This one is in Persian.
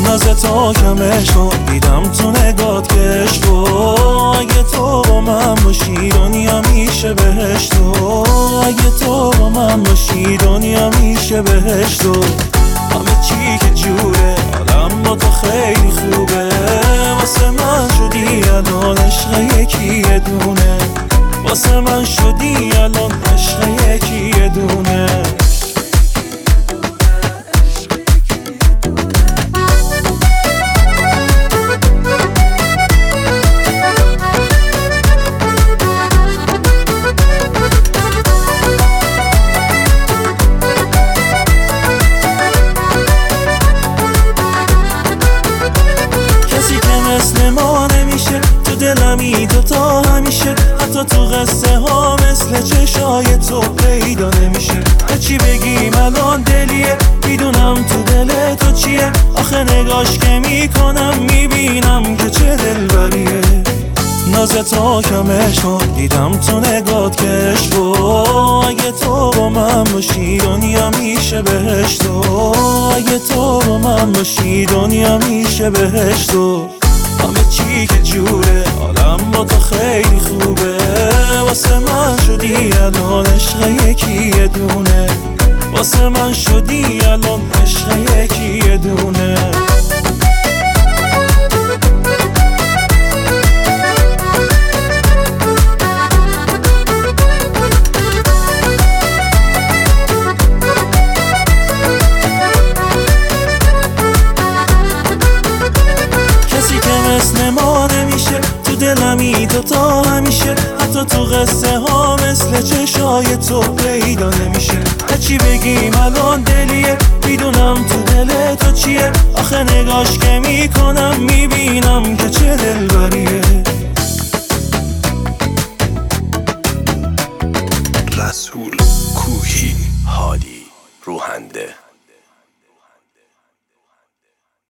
نازتو کمش کن، دیدم تو نگات کش کن. اگه تو با من باشی دنیا میشه بهشتو، اگه تو با من باشی دنیا میشه بهشتو. همه چی که جوره آدم با تو خیلی خوبه، واسه من شدی الان عشق یکی یه دونه، واسه من شدی الان عشق یکی یه دونه. مثل ما نمیشه تو دلمی دوتا همیشه، حتی تو قصه ها مثل چشای تو پیدا نمیشه. هرچی بگیم الان دلیه، میدونم تو دل تو چیه، آخه نگاش که میکنم میبینم که چه دلبریه. نازتو کمش کن، دیدم تو نگات کش کن. اگه تو با من باشی دنیا میشه بهشتو، اگه تو با من باشی دنیا میشه بهشتو. همه چی که جوره آدم با تو خیلی خوبه، واسه من شدی الان عشق یکی یه دونه، واسه من شدی الان عشق یکی یه دونه. مثل ما نمیشه تو دلمی دوتا همیشه، حتی تو قصه ها مثل چشای تو پیدا نمیشه. هرچی بگیم الان دلیه، میدونم تو دل تو چیه، آخه نگاش که میکنم میبینم که چه دلبریه. رسول کوهی، هادی روحنده.